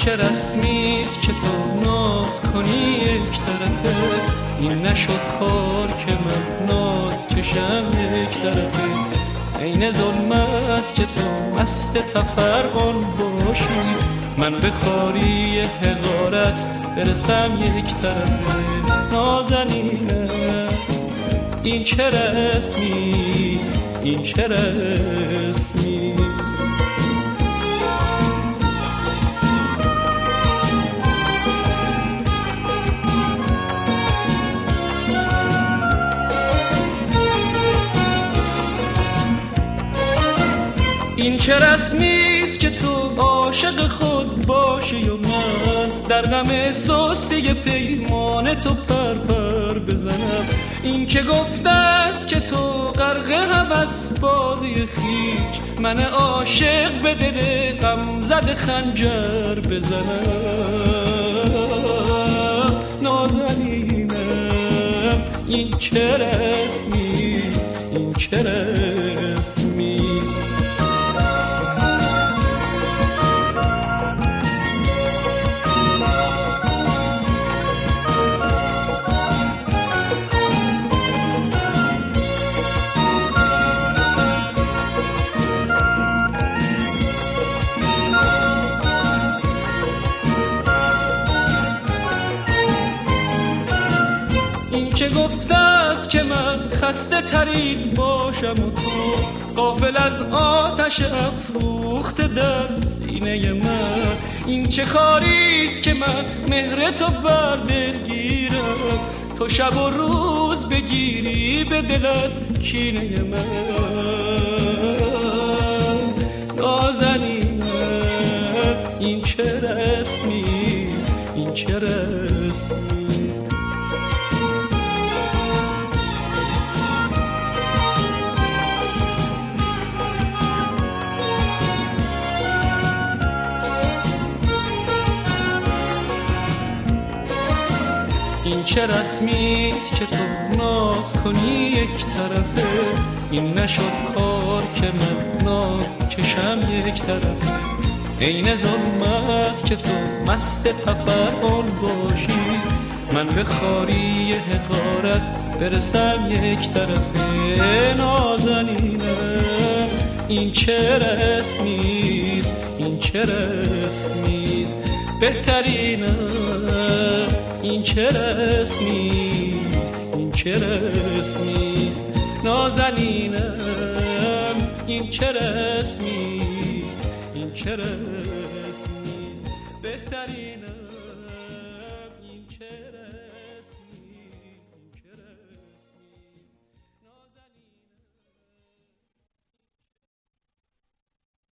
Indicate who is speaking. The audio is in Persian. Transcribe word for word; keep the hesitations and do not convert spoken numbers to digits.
Speaker 1: چه رسمیست که تو ناز کنی یک طرفه، این نشد کار که من ناز کشم یک طرفه. عین ظلم است که تو مست تفرقان باشی، من به خواری حقارت برسم یک طرفه. نازنینم این چه رسمیست، این چه رسمیست. این چه رسمیست که تو عاشق خود باشی و من در غم سستی پیمان تو پر پر بزنم. این که گفته است که تو غرق هوس بازی خویش، من عاشق به دل غم زده خنجر بزنم. نازنینم این چه رسمیست، این چه رسمیست. چه گفته است که من خسته ترین باشم و تو غافل از آتش افروخته در سینه من. این چه کاریست که من مهر تو بر دل گیرم، تو شب و روز بگیری به دلت کینه من. نازنینم این چه رسمیست، این چه رسمیست. این چه رسمیست که تو ناز کنی یک طرفه، این نشد کار که من ناز کشم یک طرفه. عین ظلم است که تو مست تفرقان باشی، من به خواری حقارت برسم یک طرفه. نازنینم این چه رسمیست، این چه رسمیست. بهترینم این چه رسمیست، این چه رسمیست. نازنینم این چه رسمیست، این چه رسمیست. بهترینم